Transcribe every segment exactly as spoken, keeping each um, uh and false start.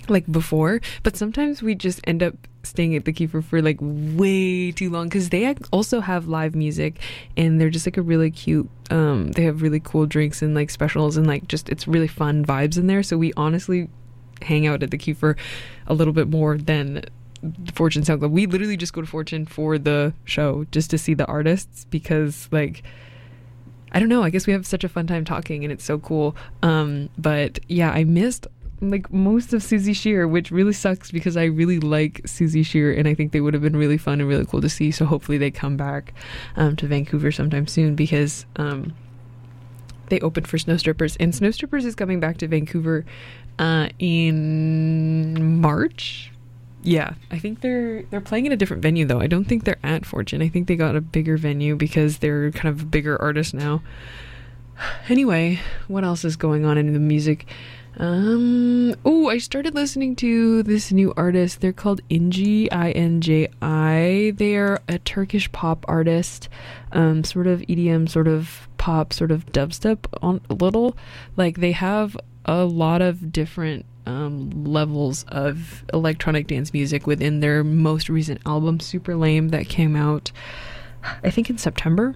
like before, but sometimes we just end up staying at the Kiefer for like way too long because they also have live music and they're just like a really cute um they have really cool drinks and like specials and like just it's really fun vibes in there. So we honestly hang out at the Kiefer a little bit more than the Fortune Sound Club. We literally just go to Fortune for the show just to see the artists because like I don't know, I guess we have such a fun time talking and it's so cool. Um but yeah, I missed like most of Suzy Shear, which really sucks because I really like Suzy Shear and I think they would have been really fun and really cool to see. So hopefully they come back um, to Vancouver sometime soon because um, they opened for Snow Strippers and Snow Strippers is coming back to Vancouver uh, in March. Yeah, I think they're they're playing in a different venue though. I don't think they're at Fortune. I think they got a bigger venue because they're kind of a bigger artist now. Anyway, what else is going on in the music? Um, oh, I started listening to this new artist. They're called Inji, I N J I. They're a Turkish pop artist, um, sort of E D M, sort of pop, sort of dubstep on a little. Like they have a lot of different um, levels of electronic dance music within their most recent album, Super Lame, that came out, I think in September.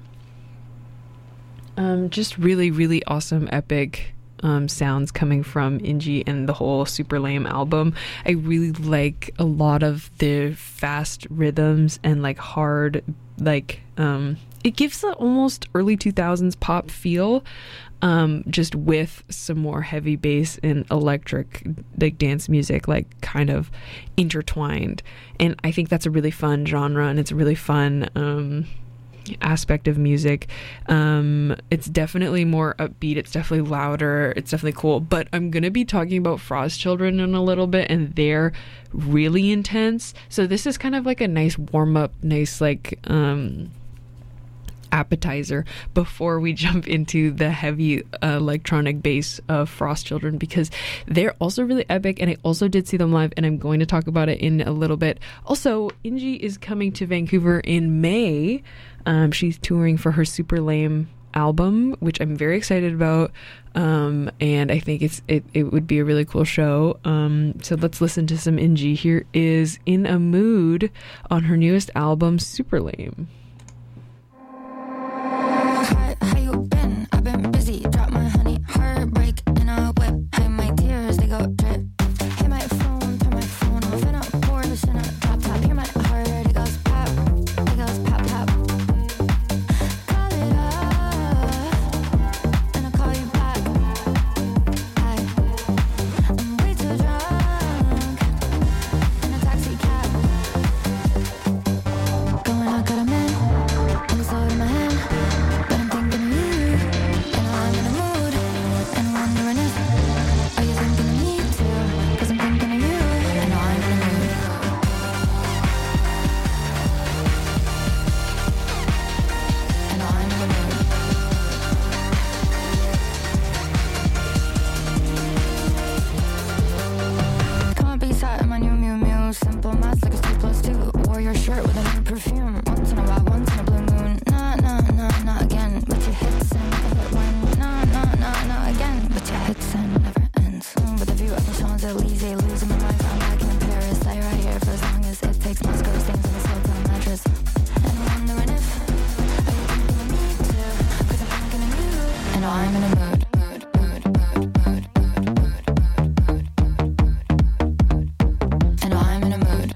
Um, just really, really awesome, epic Um, sounds coming from Inji and the whole Super Lame album. I really like a lot of the fast rhythms and like hard, like um, it gives the almost early two thousands pop feel, um, just with some more heavy bass and electric like dance music like kind of intertwined. And I think that's a really fun genre and it's a really fun um aspect of music. Um it's definitely more upbeat, it's definitely louder, it's definitely cool. But I'm gonna be talking about Frost Children in a little bit and they're really intense, so this is kind of like a nice warm-up, nice like um appetizer before we jump into the heavy uh, electronic bass of Frost Children, because they're also really epic and I also did see them live and I'm going to talk about it in a little bit. Also, Inji is coming to Vancouver in May. Um, she's touring for her Super Lame album, which I'm very excited about, um, and I think it's it, it would be a really cool show. Um, so let's listen to some Inji. Here is In a Mood on her newest album, Super Lame. Hi, how you been? I've been busy. Drop my honey, heartbreak in a whip. Hey, my tears, they go drip. Hey, my phone, turn my phone off. And I pour this in a drop top. Hear my heart, it goes pop. It goes pop, pop. Call it off, and I call you back. I, I'm way too drunk in a taxi cab. Going out, got a man, and it's all in my hand. But I'm thinking of you, and I'm in a mood, and I'm wondering if, are you thinking of me too? Cause I'm thinking of you, and I'm in a mood. And I'm in a mood. Come on, be sat in my new Miu Miu. Simple maths like a two plus two. Wore your shirt with a new perfume. Once in a while, once in a blue moon. Nah, nah, nah, not again. But your hits and never win. Nah, nah, nah, nah, again. But your hits and never ends. Mm, With the view of the Champs-Elysees, losing my mind. I'm back in Paris. Stay right here for as long as it takes. Moscow stains on this hotel mattress. And I'm wondering if, are you thinking of me too? Cause I'm thinking of you. And I'm in a mood. Mood, mood, mood, mood, mood, mood, mood, mood. And I'm in a mood.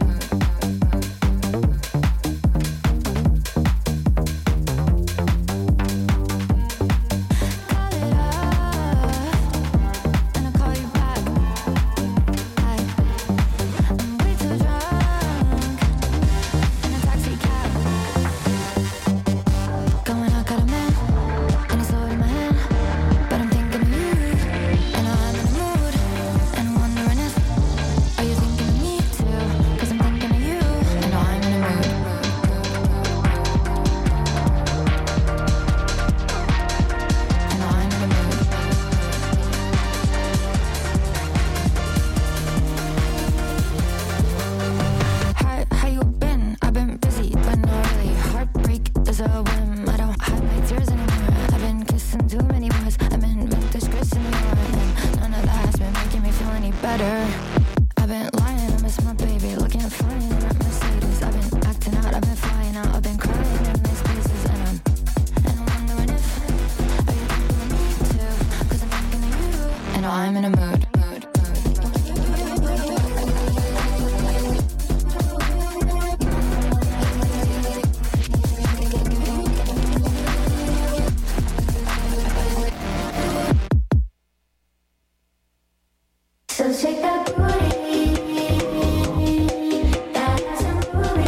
Call it off, and I call you back. I, I'm way too drunk in a taxi cab. Going out, got a man, and he's holding my hand. But I'm thinking of you, and I'm in a mood, and wondering if, are you thinking of me too? Cause I'm thinking of you, and I'm in a mood. And I'm in a mood. Hi, how you been? I've been busy, but not really. Heartbreak is a whim. I don't hide my tears anymore. I've been kissing too many boys. I'm in vintage Chris in New York, and none of that has been making me feel any better. miss my baby, looking fine in that Mercedes. I've been acting out, I've been flying out, I've been crying in nice places, and I'm and I'm wondering if are you thinking of me too? 'Cause I'm thinking of you, and I'm in a mood. So shake that booty, that's some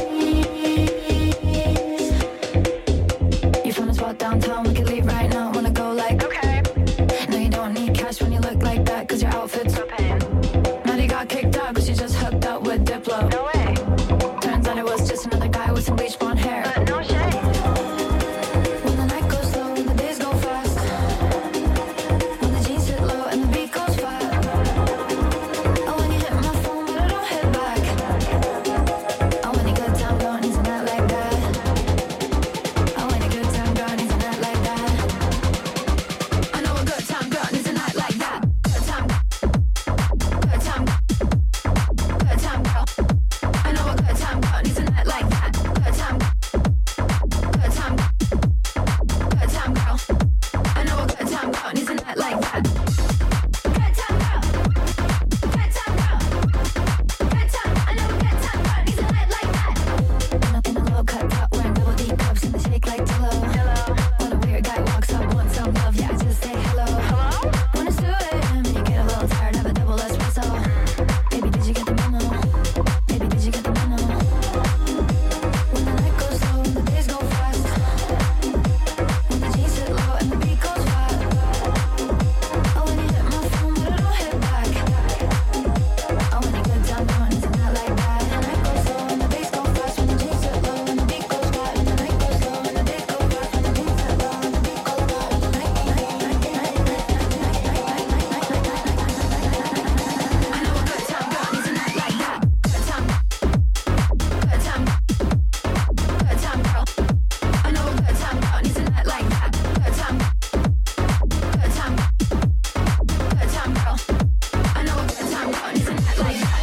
booties. You found a spot downtown, we could leave right now. Wanna go like, okay. No, you don't need cash when you look like that, 'cause your outfit's so pain. Now you got kicked out 'cause you just hooked up with Diplo. No way. Turns out it was just another guy with some bleach blonde hair. But no shade. When the night goes slow and the days go fast, when the jeans hit low and the beat goes fast. Oh, when you hit my phone but I don't hit back. Oh, when you good time gone, isn't that like that? Oh, when you good time gone, isn't that like that? I know a good time gone, isn't that like that? Good time, good time, good time, girl. I know a good time gone, isn't that like that? Good time, good time, good time, girl. I know a good time gone, isn't that like that? Good time, girl. Good time, girl. Good time. I know a good time gone, isn't that like that? In a, in a low cut top, wearing double D cups and the shake like Jello. When a weird guy walks up, want some love, yeah, I just say hello. Hello? When it's two a.m. and you get a little tired of a double espresso. Baby, did you get the memo? Baby, did you get the memo? When the night goes slow and the days go fast, when the jeans hit low and the beat goes fast. Oh, when you hit my phone but I don't hit back. Oh, when you good time gone, isn't that like that? The night goes slow and the days go fast, when the jeans hit low and the beat goes fast. When the night goes slow and the days go fast, when the jeans hit low and the beat goes fast. Night, night, night, night, night, night, night, night, night, night, night, night, night, night, night, night. I know a good time gone, isn't that like that? Good time, good time, good time, girl. I know a good time gone, isn't that like that? Good time, good time, good time, girl. I know a good time gone, isn't that like that?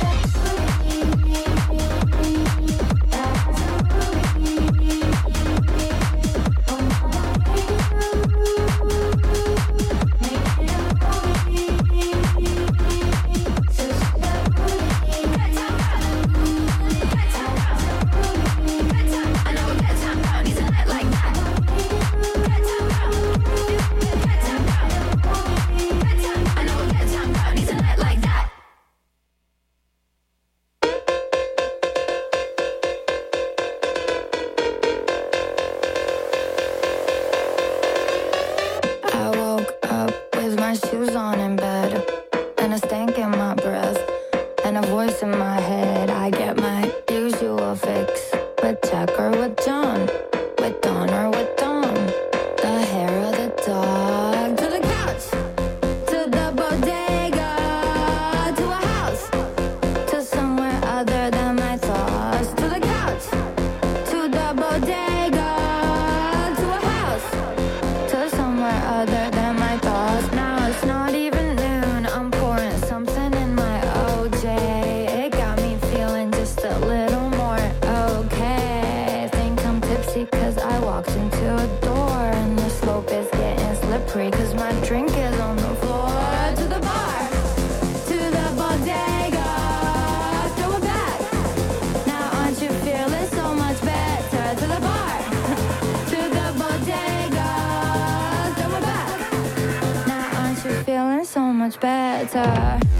I woke up with my shoes on in bed, and a stank in my breath, and a voice in my head. I get my usual fix with Jack or with John, with Don or with Dom. The hair of the dog to the couch, to the bodega, to a house, to somewhere other than my thoughts. To the couch, to the bodega, to a house, to somewhere other than my thoughts. Now it's not even noon, I'm pouring something in my O J. It got me feeling just a little more okay. Think I'm tipsy 'cause I walked into a door, and the slope is getting slippery 'cause my drink is on the floor. To the bar, to the bodega, throw it back. Now aren't you feeling so much better? To the bar, to the bodega, throw it back. Now aren't you feeling so much better?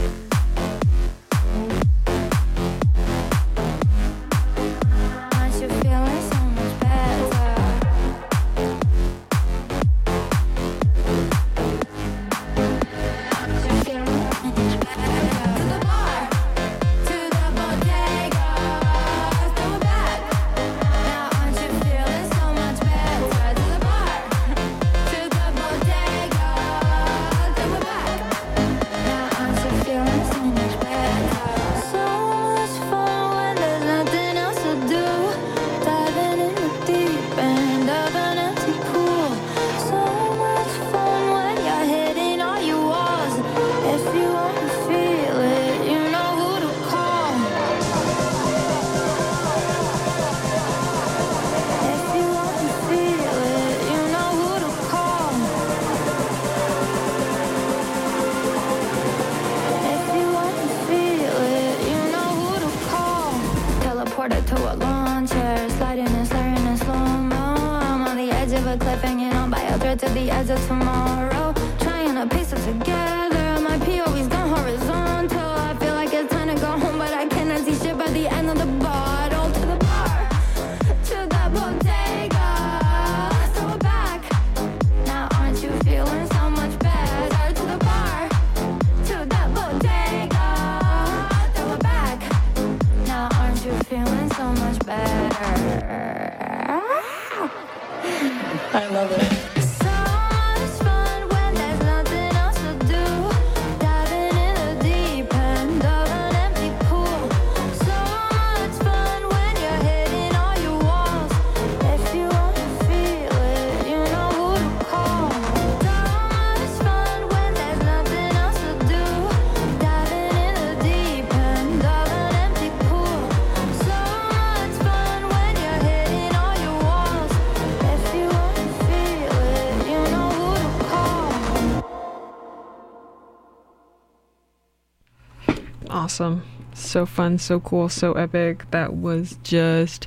Aren't you feeling so much better? Aren't you feeling so much better? To the bar, to the bodega, throw it back. Now aren't you feeling so much better? To the bar, to the bodega, throw it back. Now aren't you feeling to a lawn chair, sliding and slurring in slow-mo. I'm on the edge of a cliff, hanging on by a thread to the edge of tomorrow. Trying to piece it together, my P O V's gone horizontal. I feel like it's time to go home, but I cannot see shit by the end of the bottle. To the bar, to the bodega, throw it back. Now aren't you feeling so much better? To the bar, to the bodega, throw it back. Now aren't you feeling so much better? I love it. So much fun when there's nothing else to do. Diving in the deep end of an empty pool. So much fun when you're hitting all your walls. If you wanna feel it, you know who to call. So much fun when there's nothing else to do. Diving in the deep end of an empty pool. So much fun when you're hitting all your walls. If you wanna feel it, you know who to call. Awesome. So fun, so cool, so epic. That was just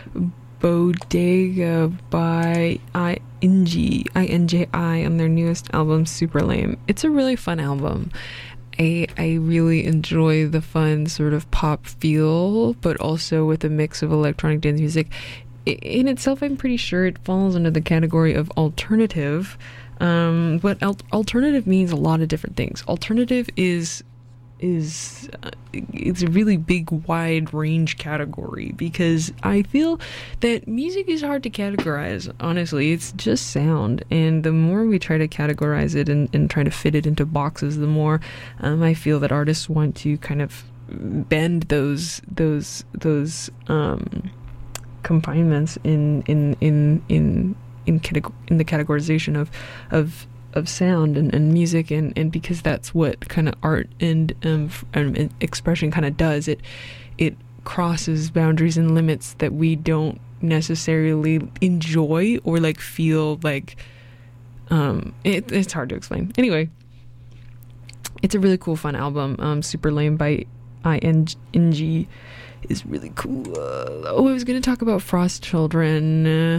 Bodega by I N G I N J I on their newest album, Super Lame. It's a really fun album. I I really enjoy the fun sort of pop feel, but also with a mix of electronic dance music. I- In itself, I'm pretty sure it falls under the category of alternative. Um, but al- alternative means a lot of different things. Alternative is is uh, it's a really big wide range category, because I feel that music is hard to categorize. Honestly, it's just sound, and the more we try to categorize it and, and try to fit it into boxes, the more um, I feel that artists want to kind of bend those those those um, confinements in in in in in, categ- in the categorization of of of sound and, and music, and, and because that's what kind of art and um, f- um, expression kind of does. It it crosses boundaries and limits that we don't necessarily enjoy or like feel like um it, it's hard to explain. Anyway, it's a really cool, fun album. um Super Lame by I N G is really cool. Uh, oh, I was gonna talk about Frost Children. uh,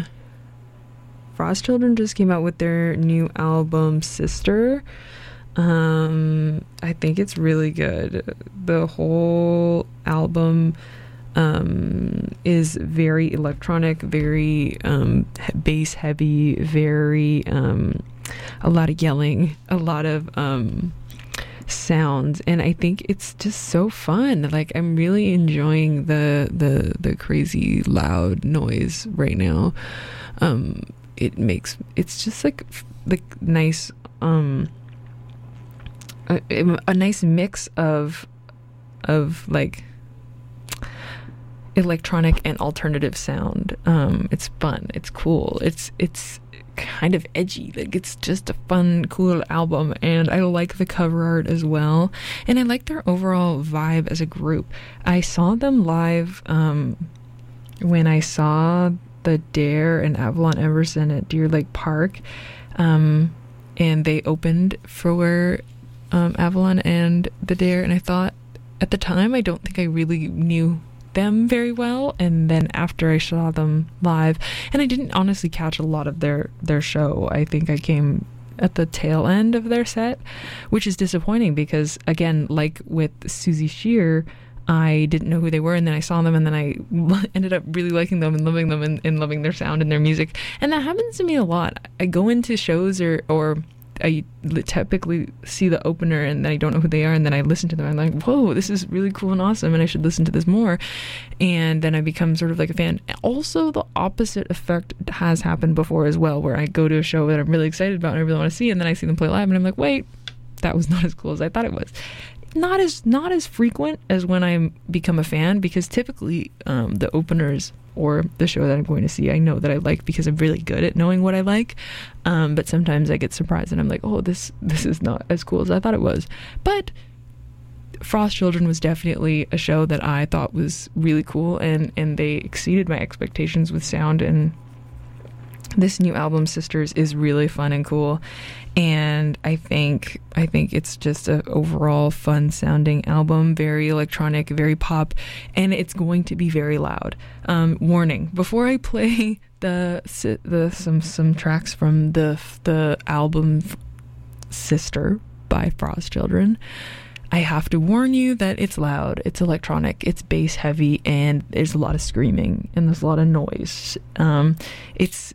Frost Children just came out with their new album, Sister. Um, I think it's really good. The whole album um, is very electronic, very um, bass heavy, very um, a lot of yelling, a lot of um, sounds, and I think it's just so fun. Like, I'm really enjoying the the the crazy loud noise right now. Um, it makes it's just like like nice um a, a nice mix of of like electronic and alternative sound. Um it's fun, it's cool, it's it's kind of edgy. Like, it's just a fun, cool album, and I like the cover art as well, and I like their overall vibe as a group. I saw them live um when I saw the Dare and Avalon Emerson at Deer Lake Park, um, and they opened for um, Avalon and the Dare, and I thought at the time, I don't think I really knew them very well, and then after I saw them live, and I didn't honestly catch a lot of their their show. I think I came at the tail end of their set, which is disappointing because, again, like with Susie Shear, I didn't know who they were, and then I saw them, and then I ended up really liking them and loving them and, and loving their sound and their music. And that happens to me a lot. I go into shows or or I typically see the opener and then I don't know who they are, and then I listen to them. I'm like, whoa, this is really cool and awesome, and I should listen to this more. And then I become sort of like a fan. Also, the opposite effect has happened before as well, where I go to a show that I'm really excited about and I really want to see, and then I see them play live, and I'm like, wait, that was not as cool as I thought it was. Not as not as frequent as when I become a fan, because typically um, the openers or the show that I'm going to see, I know that I like because I'm really good at knowing what I like. Um, but sometimes I get surprised and I'm like, oh, this this is not as cool as I thought it was. But Frost Children was definitely a show that I thought was really cool, and, and they exceeded my expectations with sound and this new album, Sisters, is really fun and cool, and I think I think it's just a overall fun sounding album, very electronic, very pop, and it's going to be very loud. Um, warning: before I play the the some some tracks from the the album Sister by Frost Children, I have to warn you that it's loud, it's electronic, it's bass heavy, and there's a lot of screaming and there's a lot of noise. Um, it's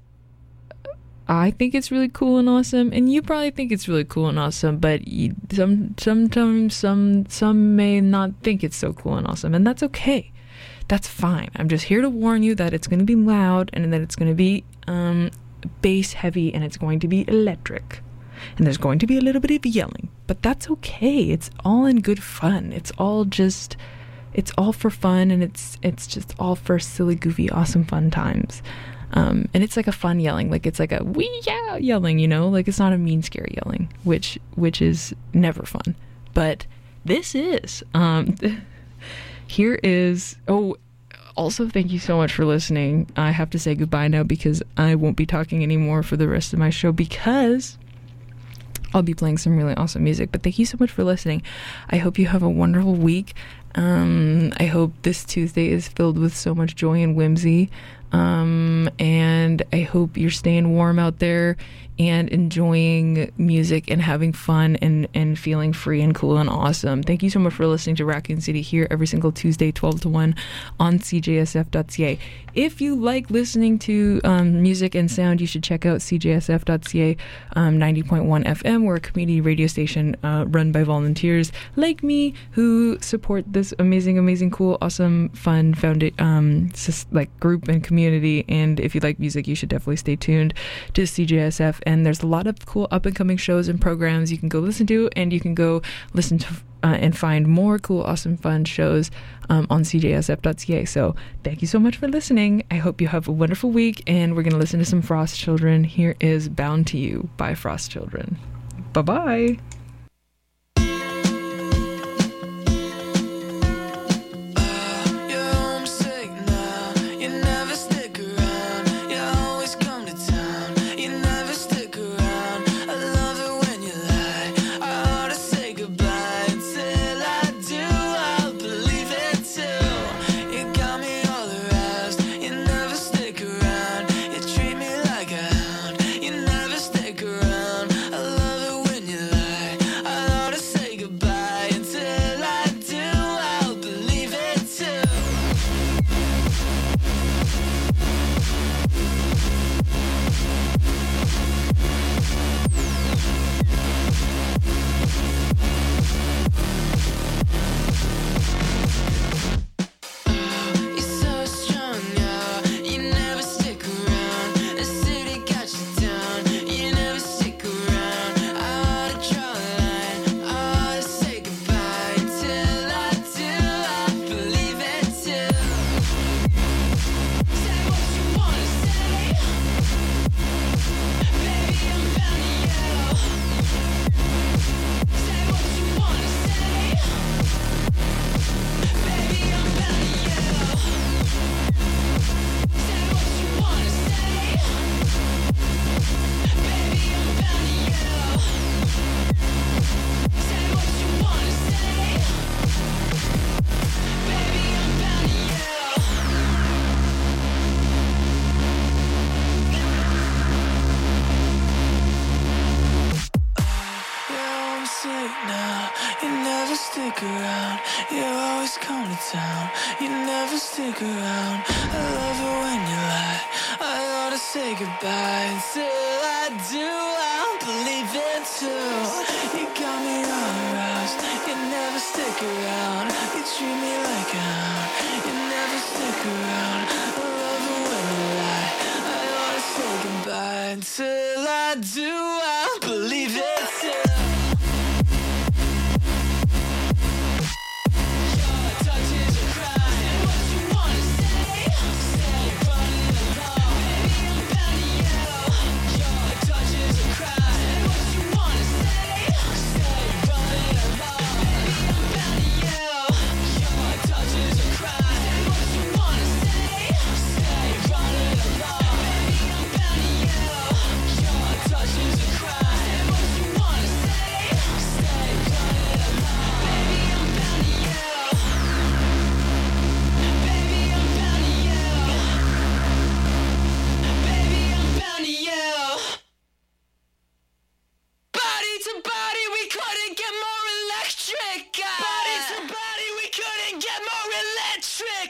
I think it's really cool and awesome, and you probably think it's really cool and awesome, but you, some sometimes some some may not think it's so cool and awesome, and that's okay. That's fine. I'm just here to warn you that it's going to be loud, and that it's going to be um, bass heavy, and it's going to be electric, and there's going to be a little bit of yelling, but that's okay. It's all in good fun. It's all just, it's all for fun, and it's it's just all for silly, goofy, awesome, fun times. Um, and it's like a fun yelling, like it's like a wee yeah yelling, you know, like it's not a mean, scary yelling, which which is never fun. But this is. Um, here is. Oh, also thank you so much for listening. I have to say goodbye now because I won't be talking anymore for the rest of my show because I'll be playing some really awesome music. But thank you so much for listening. I hope you have a wonderful week. Um, I hope this Tuesday is filled with so much joy and whimsy. Um, and I hope you're staying warm out there and enjoying music and having fun and, and feeling free and cool and awesome. Thank you so much for listening to Raccoon City here every single Tuesday, twelve to one on C J S F dot C A. If you like listening to um, music and sound, you should check out C J S F dot C A um, ninety point one F M. We're a community radio station uh, run by volunteers like me who support this amazing, amazing, cool, awesome, fun founded um, like group and community. And if you like music, you should definitely stay tuned to C J S F. And there's a lot of cool up and coming shows and programs you can go listen to, and you can go listen to uh, and find more cool, awesome, fun shows um, on C J S F dot C A. So thank you so much for listening. I hope you have a wonderful week, and we're going to listen to some Frost Children. Here is Bound to You by Frost Children. Bye-bye.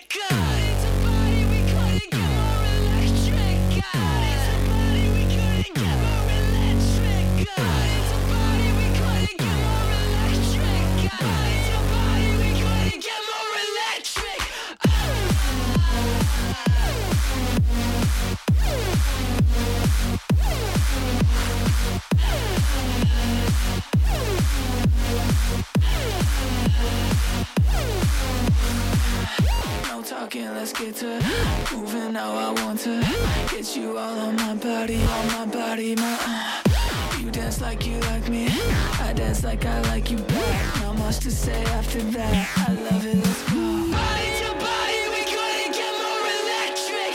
Let's get to moving how I want to get you all on my body, on my body, my uh. You dance like you like me, I dance like I like you back. Not much to say after that, I love it, let's go. Body to body, we couldn't get more electric.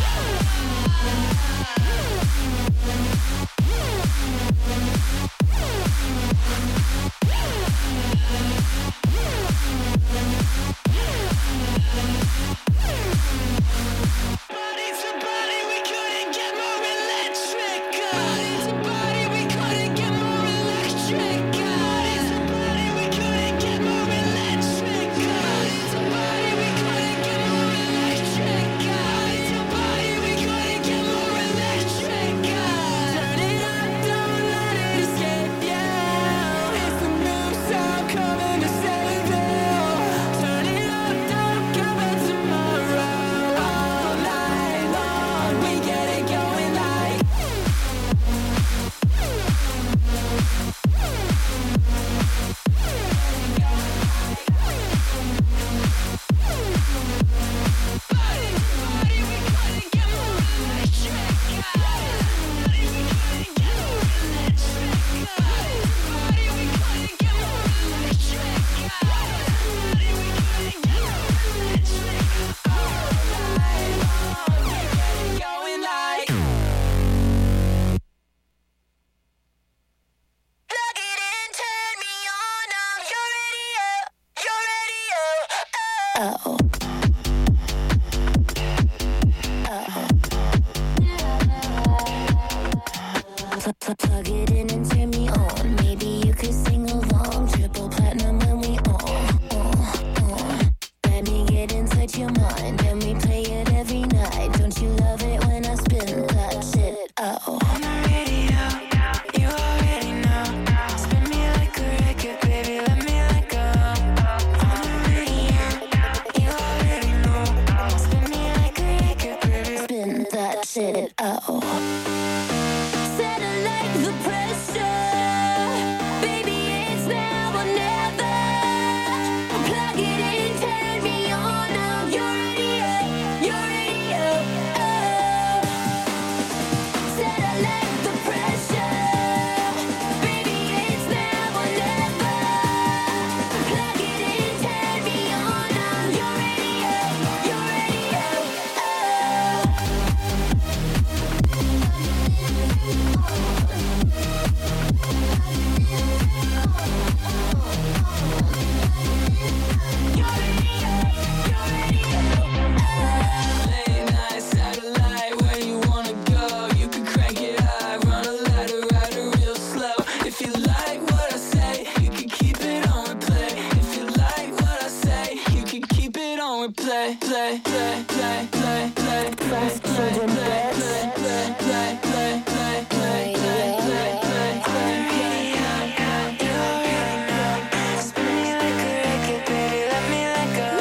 Plug it in and turn me on. Maybe you could sing along. Triple platinum when we on, on, on. Let me get inside your mind and we play it every night. Don't you love it when I spin that shit out? On the radio, you already know. Spin me like a record, baby, let me let go. On the radio, you already know. Spin me like a record, baby, spin that shit out. The pressure, baby, it's now or never. Plug it in, turn me on now. You're radio, you're radio. Oh. Said I like the pressure, baby, it's now or never. Plug it in, turn me on now. You're radio, you're radio. Play, play, play, play, play, play, play, play, play, play, play, play, play, play, play, play, play, play, play. You already know. Spin me like a record, baby, let me let go.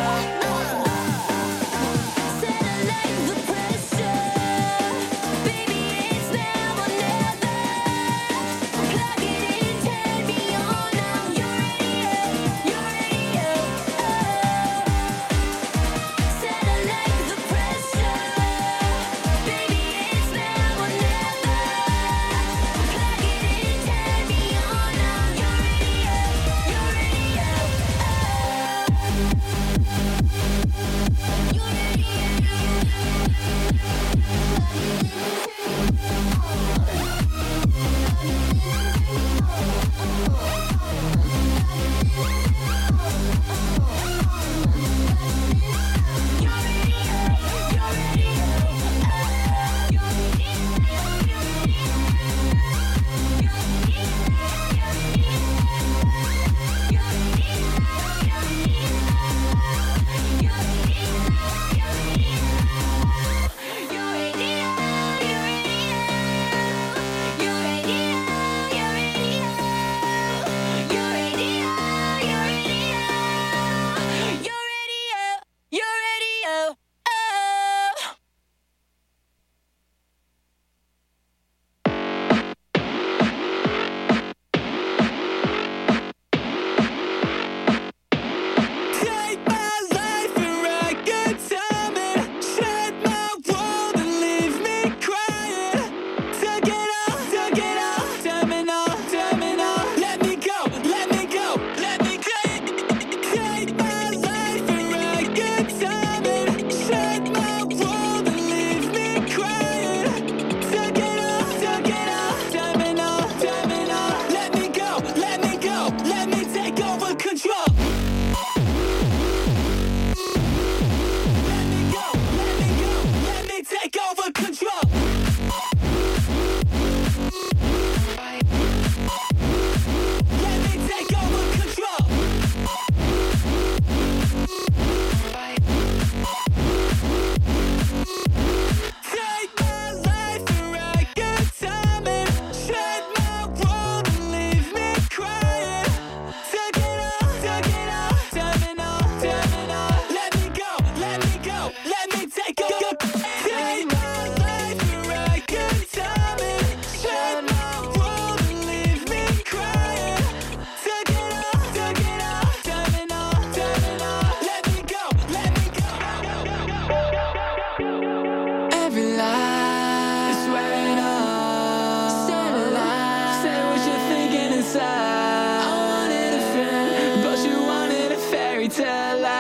Said I like the pressure, baby, it's now or never. Plug it in, turn me on now. You're radio, you're radio. Said I like the pressure, baby, it's now or never.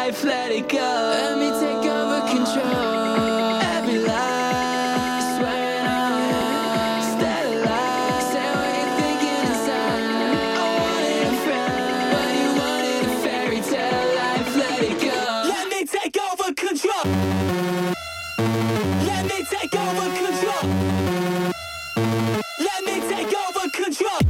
life, let it go. Let me take over control. Every lie, swearing on, stay alive. Say what you're thinking inside. I wanted a friend, but you wanted a fairy tale life, let it go. Let me take over control. Let me take over control. Let me take over control.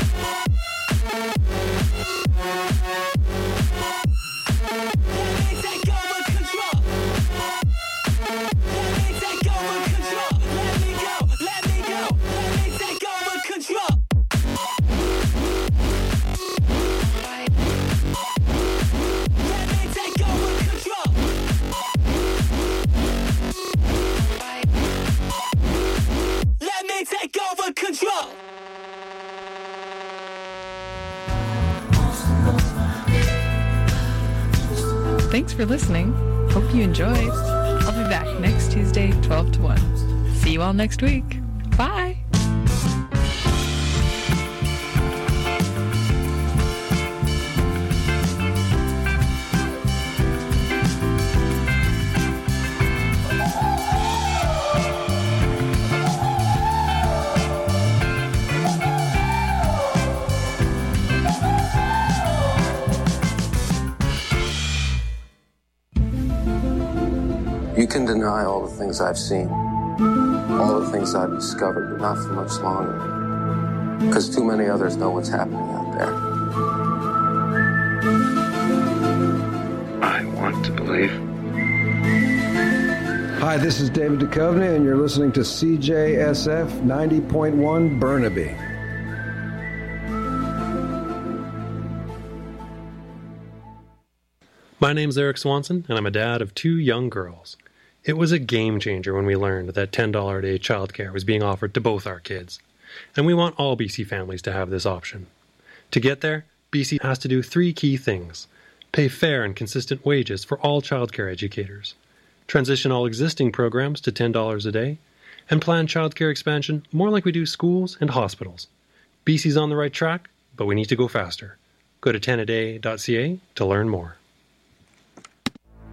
Thanks for listening. Hope you enjoyed. I'll be back next Tuesday, twelve to one. See you all next week. Bye. You can deny all the things I've seen, all the things I've discovered, but not for much longer. Because too many others know what's happening out there. I want to believe. Hi, this is David Duchovny, and you're listening to C J S F ninety point one Burnaby. My name's Eric Swanson, and I'm a dad of two young girls. It was a game changer when we learned that ten dollars a day childcare was being offered to both our kids. And we want all B C families to have this option. To get there, B C has to do three key things. Pay fair and consistent wages for all childcare educators. Transition all existing programs to ten dollars a day. And plan childcare expansion more like we do schools and hospitals. B C's on the right track, but we need to go faster. Go to ten a day dot c a to learn more.